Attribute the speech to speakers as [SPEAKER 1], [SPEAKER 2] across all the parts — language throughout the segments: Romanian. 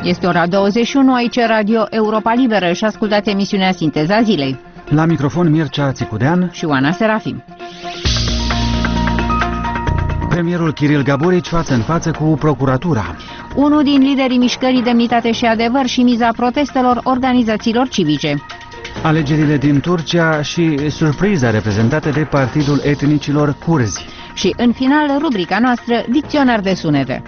[SPEAKER 1] Este ora 21, aici Radio Europa Liberă și ascultați emisiunea Sinteza Zilei.
[SPEAKER 2] La microfon Mircea Țicudean
[SPEAKER 1] și Oana Serafim.
[SPEAKER 2] Premierul Kiril Gaburici față în față cu procuratura.
[SPEAKER 1] Unul din liderii mișcării Demnitate și Adevăr și miza protestelor organizațiilor civice.
[SPEAKER 2] Alegerile din Turcia și surpriza reprezentată de Partidul Etnicilor Curzi.
[SPEAKER 1] Și în final, rubrica noastră, Dicționar de sunete.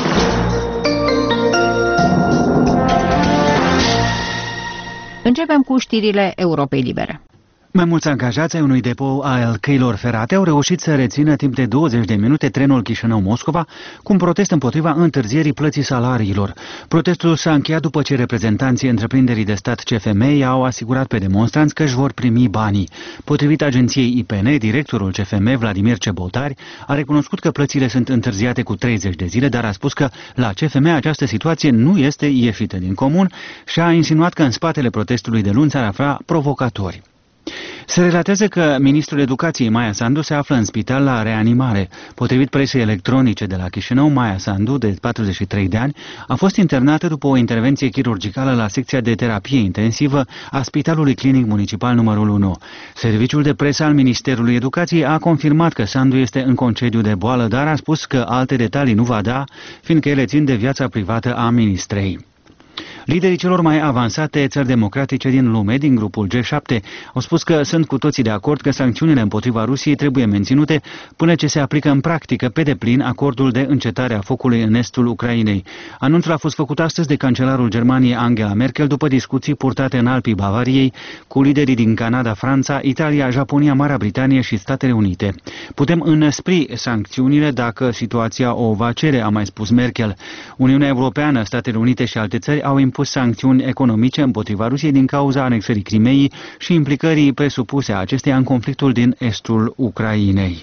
[SPEAKER 1] Începem cu știrile Europei Libere.
[SPEAKER 2] Mai mulți angajați ai unui depou al căilor ferate au reușit să rețină timp de 20 de minute trenul Chișinău-Moscova cu un protest împotriva întârzierii plății salariilor. Protestul s-a încheiat după ce reprezentanții întreprinderii de stat CFM i-au asigurat pe demonstranți că își vor primi banii. Potrivit agenției IPN, directorul CFM, Vladimir Cebotari, a recunoscut că plățile sunt întârziate cu 30 de zile, dar a spus că la CFM această situație nu este ieșită din comun și a insinuat că în spatele protestului de luni s-ar afla provocatori. Se relatează că ministrul educației Maia Sandu se află în spital la reanimare. Potrivit presei electronice de la Chișinău, Maia Sandu, de 43 de ani, a fost internată după o intervenție chirurgicală la secția de terapie intensivă a Spitalului Clinic Municipal numărul 1. Serviciul de presă al Ministerului Educației a confirmat că Sandu este în concediu de boală, dar a spus că alte detalii nu va da, fiindcă ele țin de viața privată a ministrei. Liderii celor mai avansate țări democratice din lume, din grupul G7, au spus că sunt cu toții de acord că sancțiunile împotriva Rusiei trebuie menținute până ce se aplică în practică pe deplin acordul de încetare a focului în estul Ucrainei. Anunțul a fost făcut astăzi de cancelarul Germaniei Angela Merkel după discuții purtate în Alpii Bavariei cu liderii din Canada, Franța, Italia, Japonia, Marea Britanie și Statele Unite. Putem înăspri sancțiunile dacă situația o va cere, a mai spus Merkel. Uniunea Europeană, Statele Unite și alte țări au impus sancțiuni economice împotriva Rusiei din cauza anexării Crimeii și implicării presupuse a acesteia în conflictul din estul Ucrainei.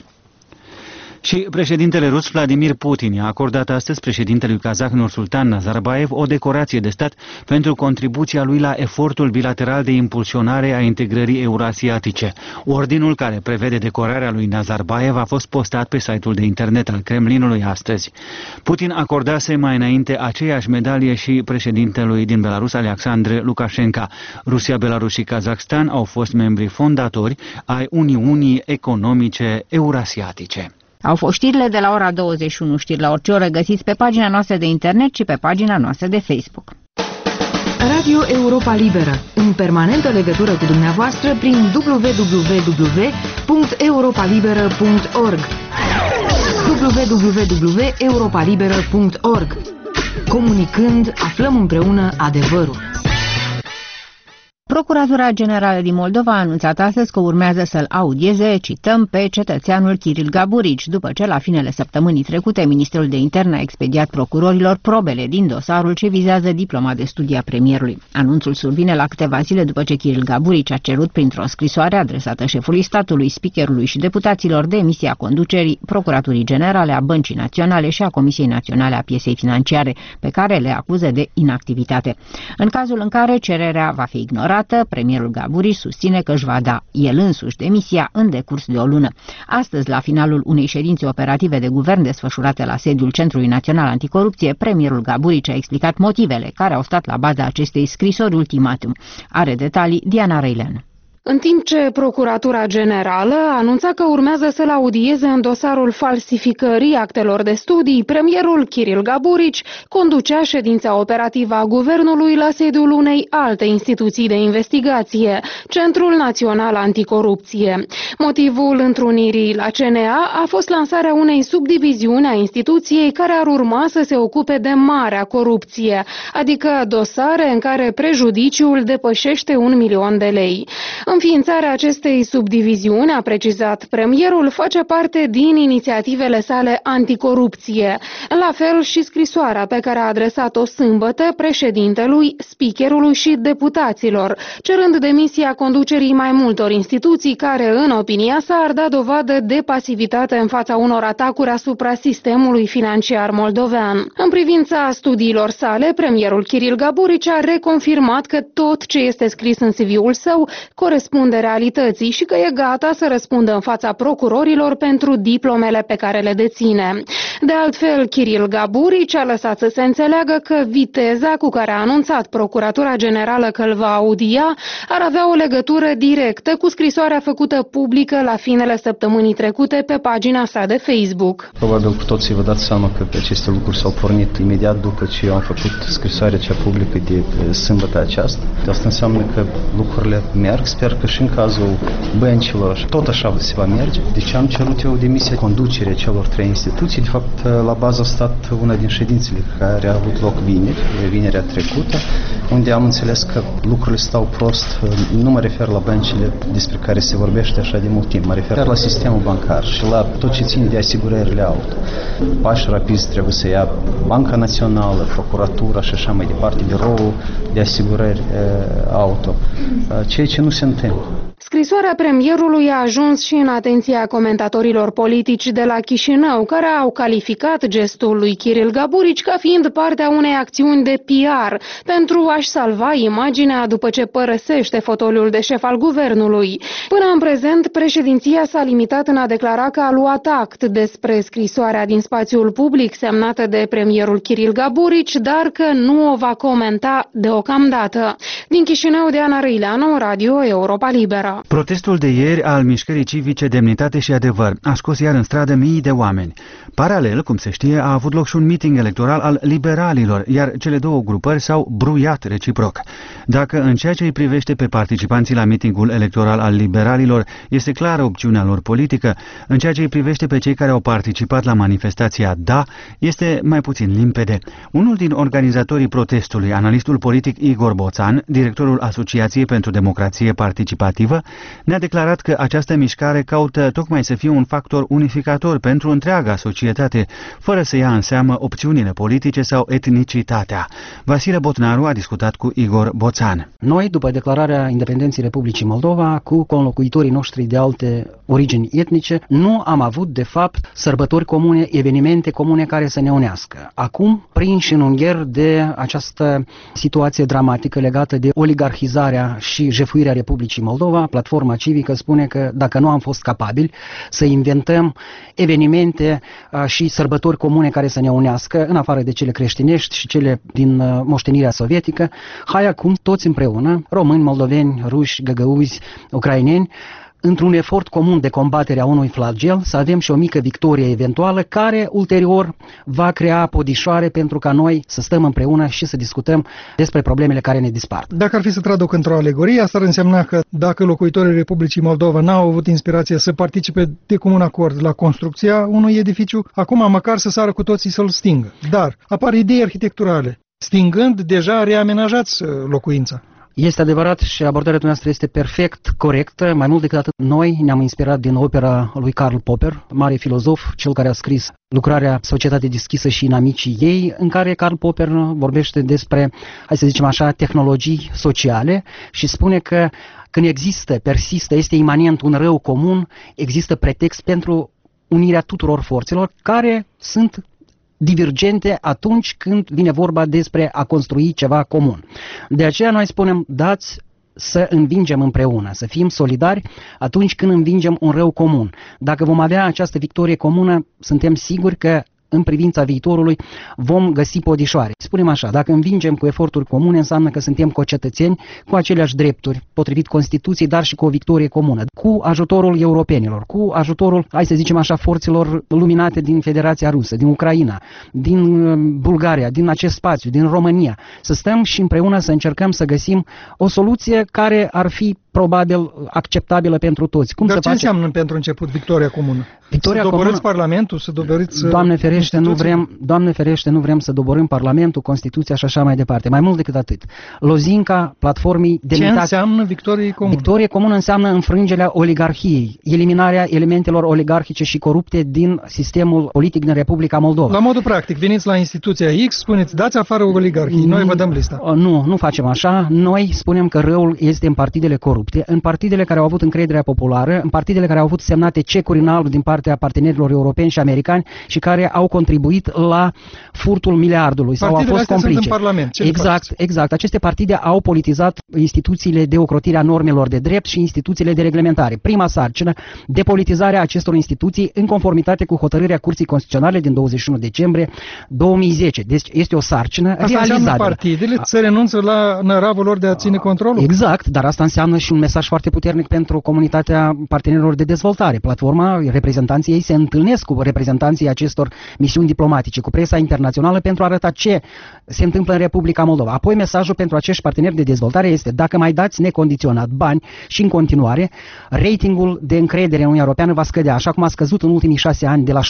[SPEAKER 2] Și președintele rus Vladimir Putin i-a acordat astăzi președintelui kazah Nursultan Nazarbayev o decorație de stat pentru contribuția lui la efortul bilateral de impulsionare a integrării eurasiatice. Ordinul care prevede decorarea lui Nazarbayev a fost postat pe site-ul de internet al Kremlinului astăzi. Putin acordase mai înainte aceeași medalie și președintelui din Belarus, Alexandru Lukashenko. Rusia, Belarus și Kazahstan au fost membri fondatori ai Uniunii Economice Eurasiatice.
[SPEAKER 1] Au fost știrile de la ora 21, știri la orice oră găsiți pe pagina noastră de internet și pe pagina noastră de Facebook.
[SPEAKER 3] Radio Europa Liberă, în permanentă legătură cu dumneavoastră prin www.europalibera.org www.europalibera.org. Comunicând, aflăm împreună adevărul.
[SPEAKER 1] Procuratura Generală din Moldova a anunțat astăzi că urmează să-l audieze, cităm, pe cetățeanul Kiril Gaburici, după ce la finele săptămânii trecute Ministrul de Interne a expediat procurorilor probele din dosarul ce vizează diploma de studii a premierului. Anunțul survine la câteva zile după ce Kiril Gaburici a cerut printr-o scrisoare adresată șefului statului, speakerului și deputaților demisia conducerii Procuraturii Generale a Băncii Naționale și a Comisiei Naționale a Pieței Financiare, pe care le acuză de inactivitate. În cazul în care cererea va fi ignorată, premierul Gaburici susține că își va da el însuși demisia în decurs de o lună. Astăzi, la finalul unei ședințe operative de guvern desfășurate la sediul Centrului Național Anticorupție, premierul Gaburici a explicat motivele care au stat la baza acestei scrisori ultimatum. Are detalii Diana Reileanu.
[SPEAKER 4] În timp ce Procuratura Generală anunța că urmează să-l audieze în dosarul falsificării actelor de studii, premierul Kiril Gaburici conducea ședința operativă a guvernului la sediul unei alte instituții de investigație, Centrul Național Anticorupție. Motivul întrunirii la CNA a fost lansarea unei subdiviziuni a instituției care ar urma să se ocupe de marea corupție, adică dosare în care prejudiciul depășește 1 milion de lei. Înființarea acestei subdiviziuni, a precizat premierul, face parte din inițiativele sale anticorupție. La fel și scrisoarea pe care a adresat-o sâmbătă președintelui, speakerului și deputaților, cerând demisia conducerii mai multor instituții care, în opinia sa, ar da dovadă de pasivitate în fața unor atacuri asupra sistemului financiar moldovean. În privința studiilor sale, premierul Kiril Gaburici a reconfirmat că tot ce este scris în CV-ul său corespunde realității și că e gata să răspundă în fața procurorilor pentru diplomele pe care le deține. De altfel, Kiril Gaburici a lăsat să se înțeleagă că viteza cu care a anunțat Procuratura Generală că îl va audia ar avea o legătură directă cu scrisoarea făcută publică la finele săptămânii trecute pe pagina sa de Facebook.
[SPEAKER 5] Probabil cu toții vă dați seama că aceste lucruri s-au pornit imediat după ce eu am făcut scrisoarea cea publică de sâmbătă aceasta. Asta înseamnă că lucrurile merg. Sper că și în cazul băncilor tot așa se va merge. Deci am cerut eu demisia conducerea celor 3 instituții. De fapt, la bază a stat una din ședințele care a avut loc vinerea trecută, unde am înțeles că lucrurile stau prost. Nu mă refer la băncile despre care se vorbește așa de mult timp. Mă refer la sistemul bancar și la tot ce ține de asigurările auto. Pași rapizi trebuie să ia Banca Națională, Procuratura și așa mai departe, Biroul de Asigurări Auto, ceea ce nu se întâmplă.
[SPEAKER 4] Scrisoarea premierului a ajuns și în atenția comentatorilor politici de la Chișinău, care au calificat gestul lui Kiril Gaburici ca fiind partea unei acțiuni de PR pentru a-și salva imaginea după ce părăsește fotoliul de șef al guvernului. Până în prezent, președinția s-a limitat în a declara că a luat act despre scrisoarea din spațiul public semnată de premierul Kiril Gaburici, dar că nu o va comenta deocamdată. Din Chișinău, Diana Răileanu, Radio Europa Liberă.
[SPEAKER 2] Protestul de ieri al mișcării civice Demnitate și Adevăr a scos iar în stradă mii de oameni. Paralel, cum se știe, a avut loc și un meeting electoral al liberalilor, iar cele două grupări s-au bruiat reciproc. Dacă în ceea ce îi privește pe participanții la meetingul electoral al liberalilor este clară opțiunea lor politică, în ceea ce îi privește pe cei care au participat la manifestația Da, este mai puțin limpede. Unul din organizatorii protestului, analistul politic Igor Boțan, directorul Asociației pentru Democrație Participativă, ne-a declarat că această mișcare caută tocmai să fie un factor unificator pentru întreaga societate, fără să ia în seamă opțiunile politice sau etnicitatea. Vasile Botnaru a discutat cu Igor Boțan.
[SPEAKER 6] Noi, după declararea independenței Republicii Moldova, cu conlocuitorii noștri de alte origini etnice, nu am avut, de fapt, sărbători comune, evenimente comune care să ne unească. Acum, prinși în ungher de această situație dramatică legată de oligarhizarea și jefuirea Republicii Moldova, Platforma Civică spune că dacă nu am fost capabili să inventăm evenimente și sărbători comune care să ne unească, în afară de cele creștinești și cele din moștenirea sovietică, hai acum toți împreună, români, moldoveni, ruși, găgăuzi, ucraineni, într-un efort comun de combatere a unui flagel, să avem și o mică victorie eventuală, care ulterior va crea podișoare pentru ca noi să stăm împreună și să discutăm despre problemele care ne dispar.
[SPEAKER 7] Dacă ar fi să traduc într-o alegorie, asta ar însemna că dacă locuitorii Republicii Moldova n-au avut inspirație să participe de comun acord la construcția unui edificiu, acum măcar să sară cu toții să-l stingă. Dar apar idei arhitecturale. Stingând, deja reamenajați locuința.
[SPEAKER 6] Este adevărat și abordarea noastră este perfect corectă. Mai mult decât atât, noi ne-am inspirat din opera lui Karl Popper, mare filozof, cel care a scris lucrarea Societate deschisă și inamicii ei, în care Karl Popper vorbește despre, hai să zicem așa, tehnologii sociale și spune că când există, persistă, este imanent un rău comun, există pretext pentru unirea tuturor forțelor care sunt divergente atunci când vine vorba despre a construi ceva comun. De aceea noi spunem, dați să învingem împreună, să fim solidari atunci când învingem un rău comun. Dacă vom avea această victorie comună, suntem siguri că în privința viitorului vom găsi podișoare. Spunem așa, dacă învingem cu eforturi comune, înseamnă că suntem concetățeni cu aceleași drepturi, potrivit Constituției, dar și cu o victorie comună, cu ajutorul europenilor, cu ajutorul, hai să zicem așa, forțelor luminate din Federația Rusă, din Ucraina, din Bulgaria, din acest spațiu, din România, să stăm și împreună să încercăm să găsim o soluție care ar fi probabil acceptabilă pentru toți.
[SPEAKER 7] Dar ce înseamnă pentru început victoria comună?
[SPEAKER 6] Victoria
[SPEAKER 7] să doborâți
[SPEAKER 6] comună,
[SPEAKER 7] Parlamentul, să doborâți
[SPEAKER 6] Doamne ferește, nu vrem să doborâm Parlamentul, Constituția și așa mai departe. Mai mult decât atât. Lozinca platformei Demnitate.
[SPEAKER 7] Ce înseamnă victorie comună?
[SPEAKER 6] Victorie comună înseamnă înfrângerea oligarhiei, eliminarea elementelor oligarhice și corupte din sistemul politic din Republica Moldova.
[SPEAKER 7] La modul practic, veniți la instituția X, spuneți, dați afară oligarhii, noi vă dăm lista.
[SPEAKER 6] Nu facem așa. Noi spunem că răul este în partidele corupte, în partidele care au avut încrederea populară, în partidele care au avut semnate cecuri în alb din partea partenerilor europeni și americani și care au contribuit la furtul miliardului sau au fost complice.
[SPEAKER 7] Sunt în Parlament.
[SPEAKER 6] Exact. Aceste partide au politizat instituțiile de ocrotire a normelor de drept și instituțiile de reglementare. Prima sarcină, depolitizarea acestor instituții în conformitate cu hotărârea Curții Constituționale din 21 decembrie 2010. Deci este o sarcină realizabilă.
[SPEAKER 7] Asta înseamnă partidele să renunță la năravul lor de a ține controlul?
[SPEAKER 6] Exact, dar asta înseamnă și un mesaj foarte puternic pentru comunitatea partenerilor de dezvoltare. Platforma, reprezentanții ei se întâlnesc cu reprezentanții acestor misiuni diplomatice, cu presa internațională pentru a arăta ce se întâmplă în Republica Moldova. Apoi mesajul pentru acești parteneri de dezvoltare este: dacă mai dați necondiționat bani și în continuare, ratingul de încredere în Uniunea Europeană va scădea, așa cum a scăzut în ultimii 6 ani de la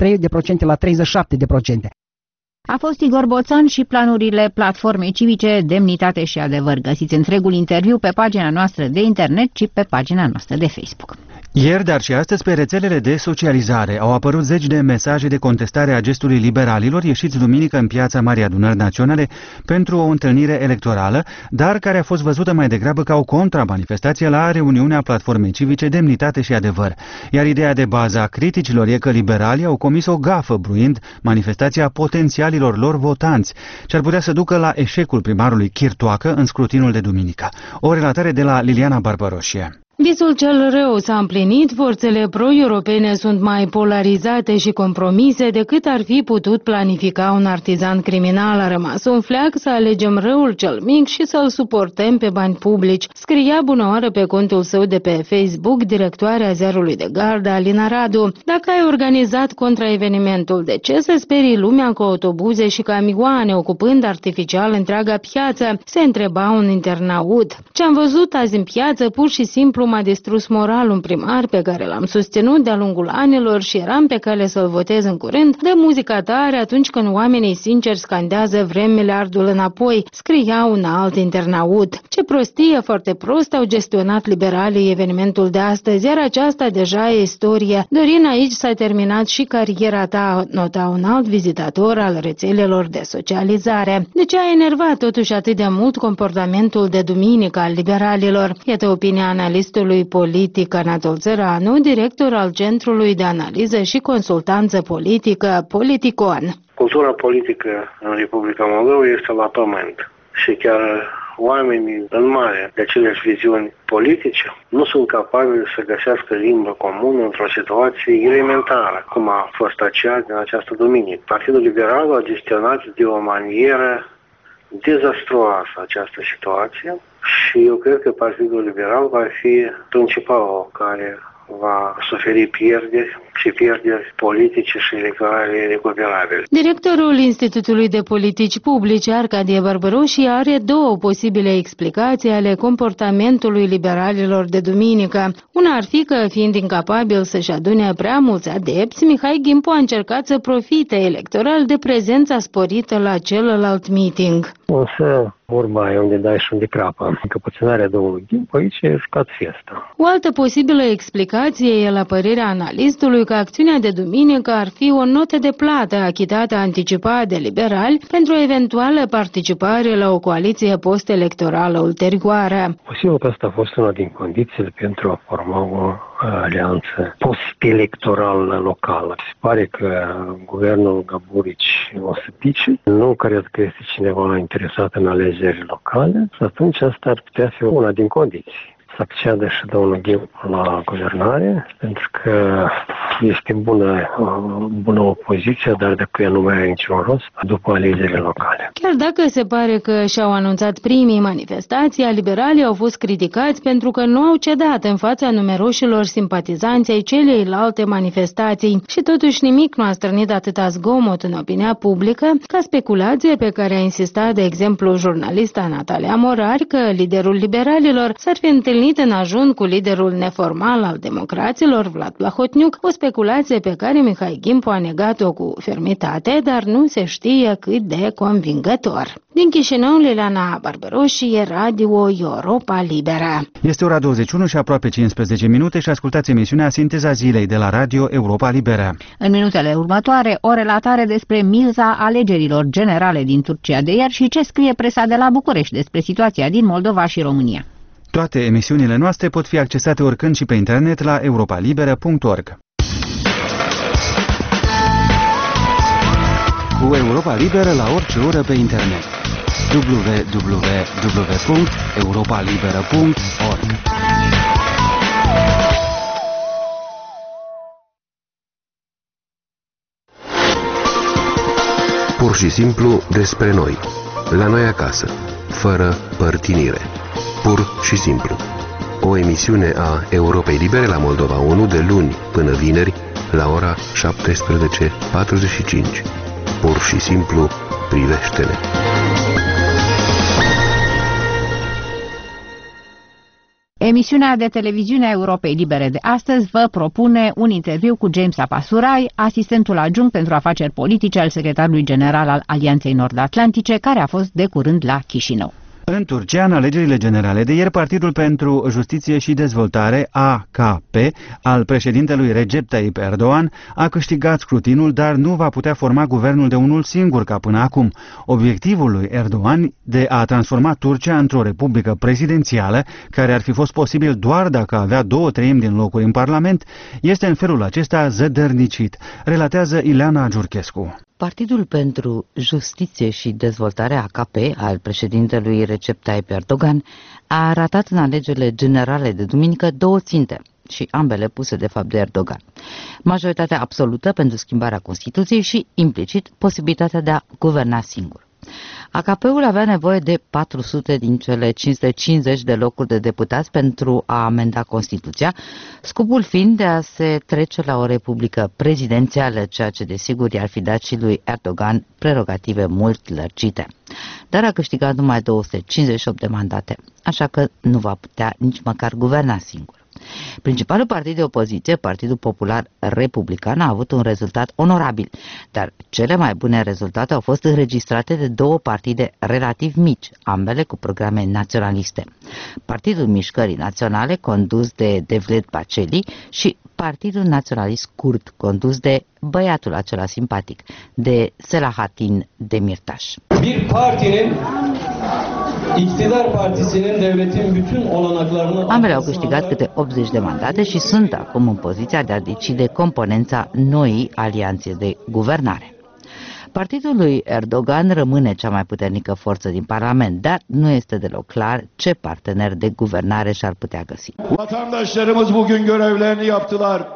[SPEAKER 6] 73% la 37%.
[SPEAKER 1] A fost Igor Boțan și planurile Platformei Civice, Demnitate și Adevăr. Găsiți întregul interviu pe pagina noastră de internet și pe pagina noastră de Facebook.
[SPEAKER 2] Ieri, dar și astăzi, pe rețelele de socializare au apărut zeci de mesaje de contestare a gestului liberalilor ieșiți duminică în piața Marii Adunări Naționale pentru o întâlnire electorală, dar care a fost văzută mai degrabă ca o contramanifestație la reuniunea Platformei Civice, Demnitate și Adevăr. Iar ideea de bază a criticilor e că liberalii au comis o gafă bruind manifestația potențialilor lor votanți, ce ar putea să ducă la eșecul primarului Chirtoacă în scrutinul de duminică. O relatare de la Liliana Barbăroșie.
[SPEAKER 8] Visul cel rău s-a împlinit, forțele pro-europene sunt mai polarizate și compromise decât ar fi putut planifica un artizan criminal. A rămas un fleac să alegem răul cel mic și să-l suportăm pe bani publici, scria bunăoară pe contul său de pe Facebook directoarea ziarului de gardă Alina Radu. Dacă ai organizat contraevenimentul, de ce să sperii lumea cu autobuze și camioane ocupând artificial întreaga piață? Se întreba un internaut. Ce am văzut azi în piață pur și simplu m-a distrus moral. Un primar pe care l-am susținut de-a lungul anilor și eram pe cale să-l votez în curând, dă muzica tare atunci când oamenii sinceri scandează vrem miliardul înapoi, scria un alt internaut. Ce prostie, foarte prost au gestionat liberalii evenimentul de astăzi, iar aceasta deja e istorie. Dorin, aici s-a terminat și cariera ta, nota un alt vizitator al rețelelor de socializare. De ce a enervat totuși atât de mult comportamentul de duminică al liberalilor? Iată opinia analistului politic Anatol Țăranu, director al Centrului de Analiză și Consultanță Politică Politicon.
[SPEAKER 9] Cultura politică în Republica Moldova este la pământ și chiar oamenii în mare de aceleași viziuni politice nu sunt capabili să găsească limbă comună într-o situație elementară, cum a fost aceea din această duminică. Partidul Liberal a gestionat de o manieră dezastruoasă această situație și eu cred că Partidul Liberal va fi principalul care va suferi pierderi și pierderi politice și electorale irecuperabile.
[SPEAKER 8] Directorul Institutului de Politici Publice, Arcadie Barbăroșii, are două posibile explicații ale comportamentului liberalilor de duminică. Una ar fi că, fiind incapabil să-și adune prea mulți adepți, Mihai Ghimpu a încercat să profite electoral de prezența sporită la celălalt meeting.
[SPEAKER 10] O să urma unde dai și unde crapă. Încăpățânarea domnului Ghimpu aici e jucat fiesta.
[SPEAKER 8] O altă posibilă explicație e, la părerea analistului, că acțiunea de duminică ar fi o notă de plată achitată anticipat de liberali pentru o eventuală participare la o coaliție post-electorală ulterioară.
[SPEAKER 10] Posibil că asta a fost una din condițiile pentru a forma o alianță post-electorală locală. Se pare că guvernul Gaburici o să pice. Nu cred că este cineva interesat în alegeri locale. Atunci asta ar putea fi una din condiții. Să acceadă și domnul Ghimpu la guvernare, pentru că este bună opoziție, dar dacă ea nu mai are niciun rost după alegerile locale.
[SPEAKER 8] Chiar dacă se pare că și-au anunțat primii manifestații, liberalii au fost criticați pentru că nu au cedat în fața numeroșilor simpatizanți ai celeilalte manifestații și totuși nimic nu a strânit atâta zgomot în opinia publică ca speculație pe care a insistat, de exemplu, jurnalista Natalia Morari, că liderul liberalilor s-ar fi întâlnit în ajun cu liderul neformal al democraților, Vlad Plahotniuc, o speculație pe care Mihai Ghimpu a negat-o cu fermitate, dar nu se știe cât de convingător. Din Chișinău, Liliana Barbăroșie, Radio Europa Liberă.
[SPEAKER 2] Este ora 21 și aproape 15 minute și ascultați emisiunea Sinteza Zilei de la Radio Europa Liberă.
[SPEAKER 1] În minutele următoare, o relatare despre miza alegerilor generale din Turcia de ieri și ce scrie presa de la București despre situația din Moldova și România.
[SPEAKER 2] Toate emisiunile noastre pot fi accesate oricând și pe internet la europalibera.org. cu Europa Liberă la orice oră pe internet. www.europalibera.org.
[SPEAKER 11] Pur și simplu despre noi, la noi acasă, fără părtinire. Pur și simplu. O emisiune a Europei Libere la Moldova 1 de luni până vineri la ora 17:45. Pur și simplu, privește-ne.
[SPEAKER 1] Emisiunea de televiziune a Europei Libere de astăzi vă propune un interviu cu James Apasurai, asistentul adjunct pentru afaceri politice al secretarului general al Alianței Nord-Atlantice, care a fost de curând la Chișinău.
[SPEAKER 2] În Turcia, în alegerile generale de ieri, Partidul pentru Justiție și Dezvoltare, AKP, al președintelui Recep Tayyip Erdogan, a câștigat scrutinul, dar nu va putea forma guvernul de unul singur ca până acum. Obiectivul lui Erdogan de a transforma Turcia într-o republică prezidențială, care ar fi fost posibil doar dacă avea 2/3 din locuri în Parlament, este în felul acesta zădărnicit, relatează Ileana Giurchescu.
[SPEAKER 12] Partidul pentru Justiție și Dezvoltare, AKP, al președintelui Recep Tayyip Erdogan, a ratat în alegerile generale de duminică 2 ținte, și ambele puse de fapt de Erdogan. Majoritatea absolută pentru schimbarea Constituției și, implicit, posibilitatea de a guverna singur. AKP-ul avea nevoie de 400 din cele 550 de locuri de deputați pentru a amenda Constituția, scopul fiind de a se trece la o republică prezidențială, ceea ce desigur i-ar fi dat și lui Erdogan prerogative mult lărgite. Dar a câștigat numai 258 de mandate, așa că nu va putea nici măcar guverna singur. Principalul partid de opoziție, Partidul Popular Republican, a avut un rezultat onorabil, dar cele mai bune rezultate au fost înregistrate de 2 partide relativ mici, ambele cu programe naționaliste. Partidul Mișcării Naționale, condus de Devlet Bahçeli, și Partidul Naționalist Kurd, condus de băiatul acela simpatic, de Selahattin Demirtaş.
[SPEAKER 13] Bir partinin İktidar partisinin devletin bütün olanaklarını...
[SPEAKER 12] Ambele au câștigat câte 80 de mandate și sunt acum în poziția de a decide componența noii alianțe de guvernare. Partidul lui Erdogan rămâne cea mai puternică forță din Parlament, dar nu este deloc clar ce partener de guvernare și-ar putea găsi.
[SPEAKER 13] Vatandaşlarımız bugün görevlerini yaptılar.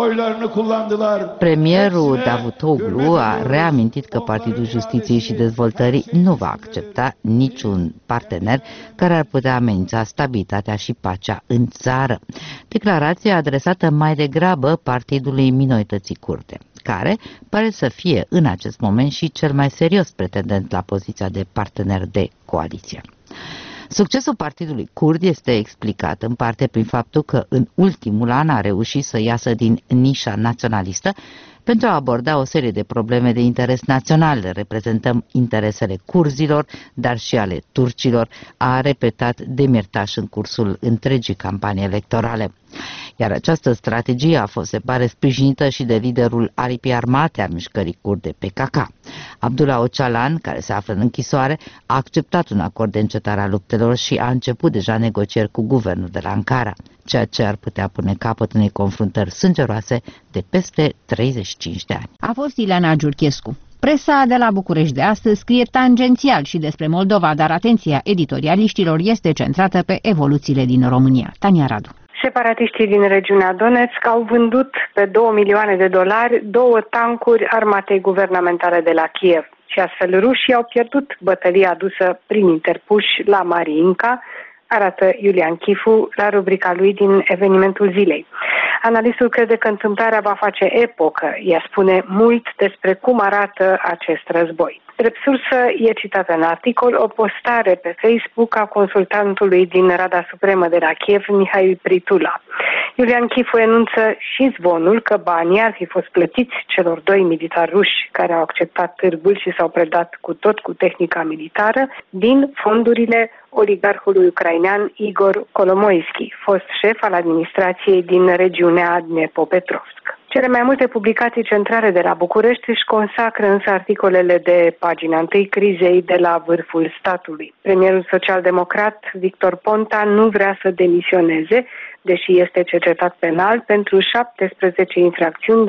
[SPEAKER 12] Premierul Davutoglu a reamintit că Partidul Justiției și Dezvoltării nu va accepta niciun partener care ar putea amenința stabilitatea și pacea în țară. Declarația adresată mai degrabă Partidului Minorității Kurde, care pare să fie în acest moment și cel mai serios pretendent la poziția de partener de coaliție. Succesul Partidului Kurd este explicat în parte prin faptul că în ultimul an a reușit să iasă din nișa naționalistă pentru a aborda o serie de probleme de interes național. Reprezentăm interesele curzilor, dar și ale turcilor, a repetat Demirtaş în cursul întregii campanii electorale. Iar această strategie a fost, se pare, sprijinită și de liderul aripii armate a mișcării kurde PKK. Abdullah Öcalan, care se află în închisoare, a acceptat un acord de încetare a luptelor și a început deja negocieri cu guvernul de la Ankara, ceea ce ar putea pune capăt unei confruntări sângeroase de peste 35 de ani.
[SPEAKER 1] A fost Ileana Giurchescu. Presa de la București de astăzi scrie tangențial și despre Moldova, dar atenția editorialiștilor este centrată pe evoluțiile din România. Tania Radu.
[SPEAKER 14] Separatiștii din regiunea Donetsk au vândut pe $2 milioane 2 tancuri armatei guvernamentale de la Kiev și astfel rușii au pierdut bătălia adusă prin interpuși la Mariinka, arată Iulian Chifu la rubrica lui din evenimentul zilei. Analistul crede că întâmplarea va face epocă. Ea spune mult despre cum arată acest război. Drept sursă e citată în articol o postare pe Facebook a consultantului din Rada Supremă de la Kiev, Mihail Pritula. Iulian Chifu enunță și zvonul că banii ar fi fost plătiți celor 2 militari ruși care au acceptat târgul și s-au predat cu tehnica militară din fondurile oligarhului ucrainean Igor Kolomoisky, fost șef al administrației din regiunea Dnepropetrovsk. Cele mai multe publicații centrale de la București își consacră însă articolele de pagina 1 crizei de la vârful statului. Premierul social-democrat Victor Ponta nu vrea să demisioneze, deși este cercetat penal pentru 17 infracțiuni de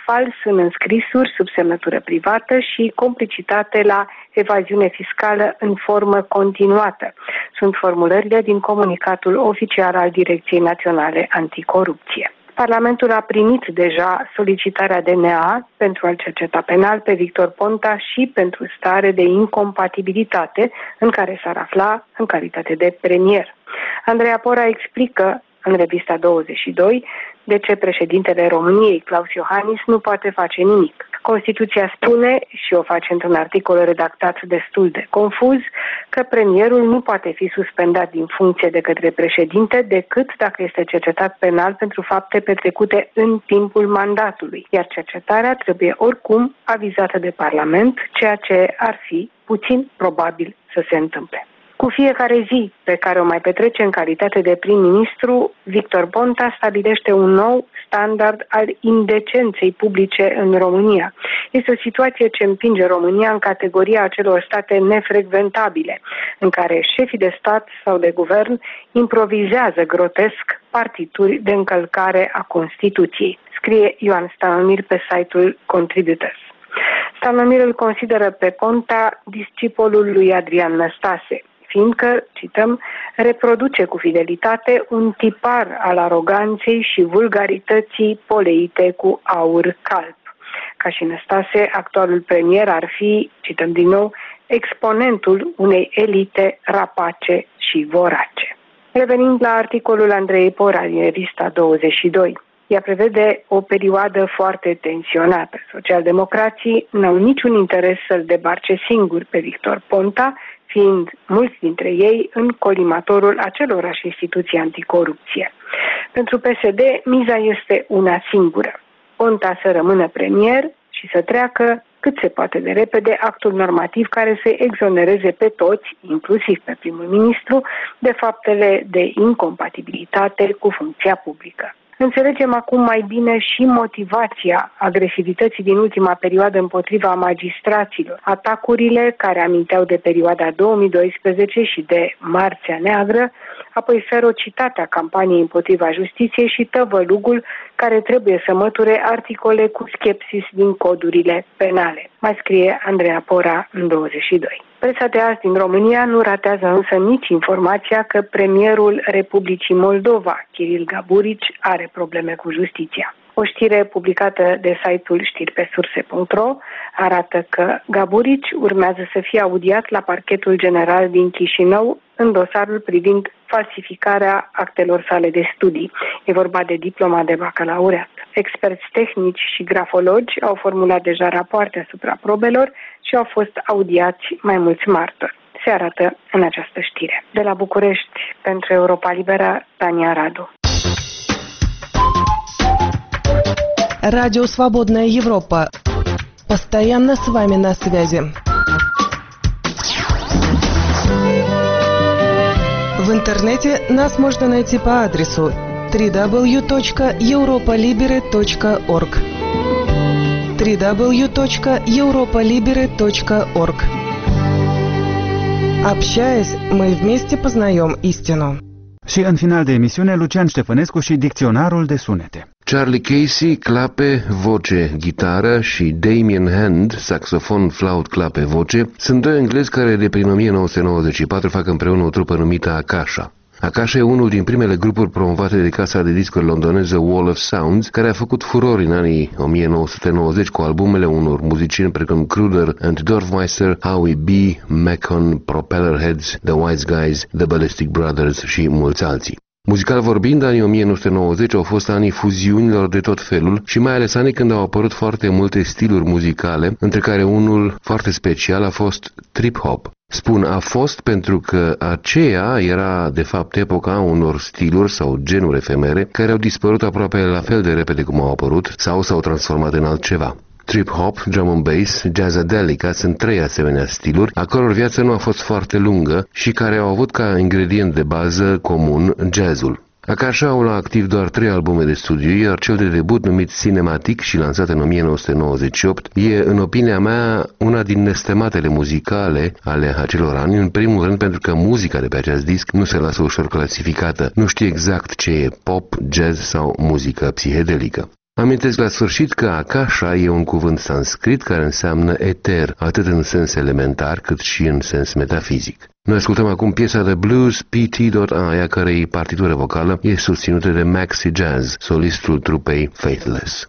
[SPEAKER 14] fals în înscrisuri sub semnătură privată și complicitate la evaziune fiscală în formă continuată. Sunt formulările din comunicatul oficial al Direcției Naționale Anticorupție. Parlamentul a primit deja solicitarea DNA pentru a-l cerceta penal pe Victor Ponta și pentru stare de incompatibilitate în care s-ar afla în calitate de premier. Andreea Pora explică în revista 22 de ce președintele României, Klaus Iohannis, nu poate face nimic. Constituția spune, și o face într-un articol redactat destul de confuz, că premierul nu poate fi suspendat din funcție de către președinte decât dacă este cercetat penal pentru fapte petrecute în timpul mandatului, iar cercetarea trebuie oricum avizată de Parlament, ceea ce ar fi puțin probabil să se întâmple. Cu fiecare zi pe care o mai petrece în calitate de prim-ministru, Victor Ponta stabilește un nou standard al indecenței publice în România. Este o situație ce împinge România în categoria acelor state nefrecventabile, în care șefii de stat sau de guvern improvizează grotesc partituri de încălcare a Constituției, scrie Ioan Stanomir pe site-ul Contributors. Stanomir îl consideră pe Ponta discipolul lui Adrian Năstase, fiindcă, cităm, reproduce cu fidelitate un tipar al aroganței și vulgarității poleite cu aur calb. Ca și Năstase, actualul premier ar fi, cităm din nou, exponentul unei elite rapace și vorace. Revenind la articolul Andreei Pora din revista 22, ea prevede o perioadă foarte tensionată. Socialdemocrații n-au niciun interes să-l debarce singur pe Victor Ponta, fiind mulți dintre ei în colimatorul acelorași instituții anticorupție. Pentru PSD, miza este una singură: Ponta să rămână premier și să treacă cât se poate de repede actul normativ care să exonereze pe toți, inclusiv pe primul ministru, de faptele de incompatibilitate cu funcția publică. Înțelegem acum mai bine și motivația agresivității din ultima perioadă împotriva magistraților, atacurile care aminteau de perioada 2012 și de Marțea Neagră, apoi ferocitatea campaniei împotriva justiției și tăvălugul care trebuie să măture articole cu skepsis din codurile penale, mai scrie Andreea Pora în 22. Presa de azi din România nu ratează însă nici informația că premierul Republicii Moldova, Kiril Gaburici, are probleme cu justiția. O știre publicată de site-ul știripesurse.ro arată că Gaburici urmează să fie audiat la Parchetul General din Chișinău în dosarul privind falsificarea actelor sale de studii. E vorba de diploma de bacalaureat. Experți tehnici și grafologi au formulat deja rapoarte asupra probelor și au fost audiați mai mulți martori. Se arată în această știre. De la București, pentru Europa Liberă, Tania Radu.
[SPEAKER 15] Радио «Свободная Европа». Постоянно с вами на связи. В интернете нас можно найти по адресу www.europolibere.org www.europolibere.org. Общаясь, мы вместе познаем истину.
[SPEAKER 2] Și în final de emisiune, Lucian Ștefănescu și dicționarul de sunete.
[SPEAKER 11] Charlie Casey, clape, voce, gitară și Damien Hand, saxofon, flaut, clape, voce, sunt doi englezi care de prin 1994 fac împreună o trupă numită Akasha. Akasha e unul din primele grupuri promovate de casa de discuri londoneză Wall of Sounds, care a făcut furori în anii 1990 cu albumele unor muzicieni precum Kruder and Dorfmeister, Howie B, Macon, Propellerheads, The Wise Guys, The Ballistic Brothers și mulți alții. Muzical vorbind, anii 1990 au fost anii fuziunilor de tot felul și mai ales anii când au apărut foarte multe stiluri muzicale, între care unul foarte special a fost trip-hop. Spun a fost pentru că aceea era de fapt epoca unor stiluri sau genuri efemere care au dispărut aproape la fel de repede cum au apărut sau s-au transformat în altceva. Trip-hop, drum and bass, jazzadelica sunt trei asemenea stiluri, a căror viață nu a fost foarte lungă și care au avut ca ingredient de bază comun jazzul. Akasha au la activ doar 3 albume de studiu, iar cel de debut numit Cinematic și lansat în 1998 e, în opinia mea, una din nestematele muzicale ale acelor ani, în primul rând pentru că muzica de pe acest disc nu se lasă ușor clasificată, nu știi exact ce e pop, jazz sau muzică psihedelică. Amintesc la sfârșit că Akasha e un cuvânt sanscrit care înseamnă eter, atât în sens elementar cât și în sens metafizic. Noi ascultăm acum piesa de blues PT.I, a cărei partitură vocală e susținută de Maxi Jazz, solistul trupei Faithless.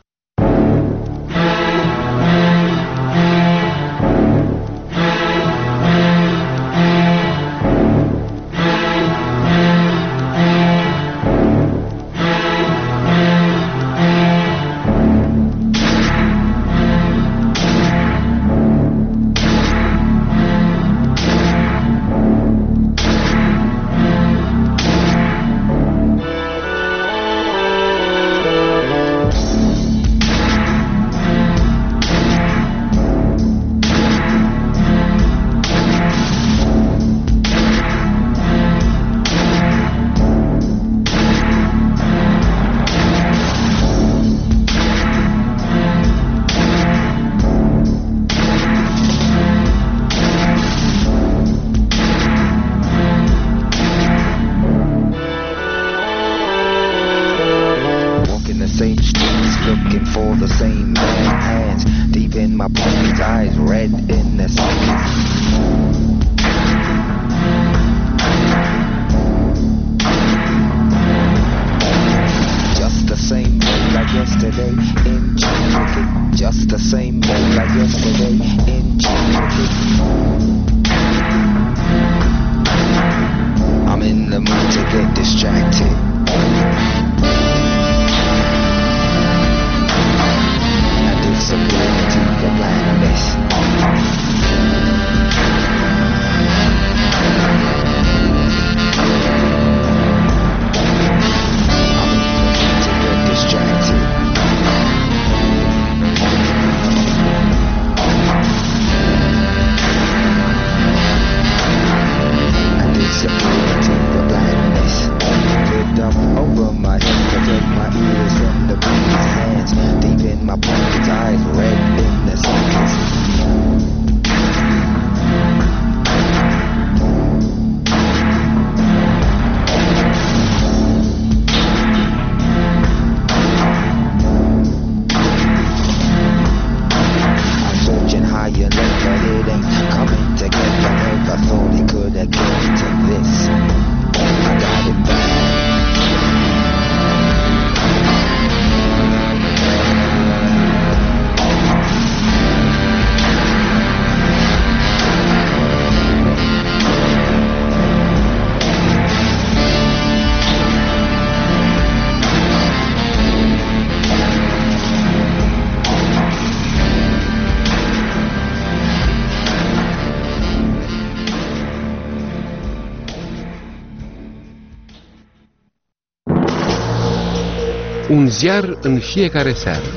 [SPEAKER 11] Un ziar în fiecare seară.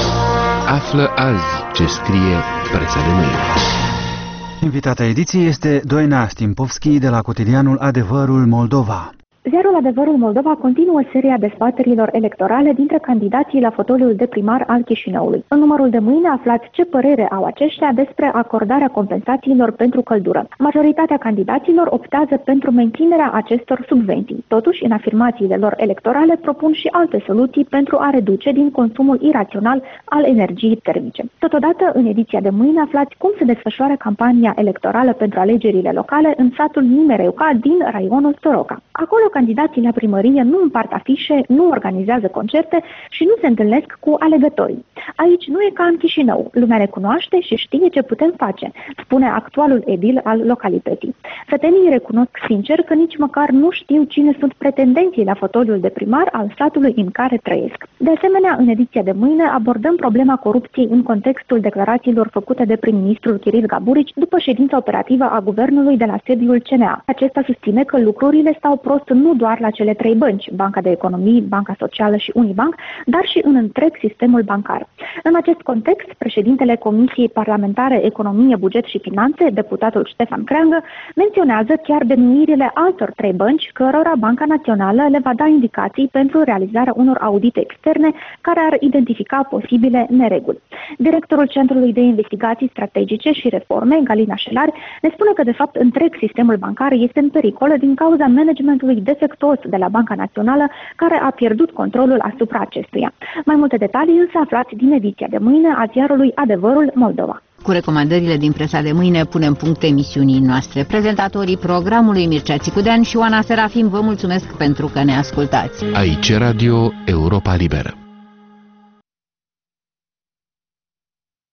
[SPEAKER 11] Află azi ce scrie presa de mâine.
[SPEAKER 2] Invitata ediției este Doina Stimpovski de la cotidianul Adevărul Moldova.
[SPEAKER 16] Ziarul Adevărul Moldova continuă seria dezbaterilor electorale dintre candidații la fotoliul de primar al Chișinăului. În numărul de mâine aflați ce părere au aceștia despre acordarea compensațiilor pentru căldură. Majoritatea candidaților optează pentru menținerea acestor subvenții. Totuși, în afirmațiile lor electorale propun și alte soluții pentru a reduce din consumul irațional al energiei termice. Totodată, în ediția de mâine aflați cum se desfășoară campania electorală pentru alegerile locale în satul Nimereuca din raionul Soroca. Acolo candidații la primărie nu împart afișe, nu organizează concerte și nu se întâlnesc cu alegătorii. Aici nu e ca în Chișinău. Lumea ne cunoaște și știe ce putem face, spune actualul edil al localității. Sătenii recunosc sincer că nici măcar nu știu cine sunt pretendenții la fotoliul de primar al satului în care trăiesc. De asemenea, în ediția de mâine abordăm problema corupției în contextul declarațiilor făcute de prim-ministrul Kiril Gaburici după ședința operativă a guvernului de la sediul CNA. Acesta susține că lucrurile stau prost nu doar la cele trei bănci, Banca de Economii, Banca Socială și Unibank, dar și în întreg sistemul bancar. În acest context, președintele Comisiei Parlamentare Economie, Buget și Finanțe, deputatul Ștefan Creangă, menționează chiar denumirile altor trei bănci, cărora Banca Națională le va da indicații pentru realizarea unor audite externe care ar identifica posibile nereguli. Directorul Centrului de Investigații Strategice și Reforme, Galina Șelari, ne spune că de fapt întreg sistemul bancar este în pericol din cauza managementului defectuos de la Banca Națională, care a pierdut controlul asupra acestuia. Mai multe detalii însă aflați din ediția de mâine a ziarului Adevărul Moldova.
[SPEAKER 1] Cu recomandările din presa de mâine punem punct emisiunii noastre. Prezentatorii programului Mircea Țicudean și Oana Serafim vă mulțumesc pentru că ne ascultați.
[SPEAKER 11] Aici Radio Europa Liberă.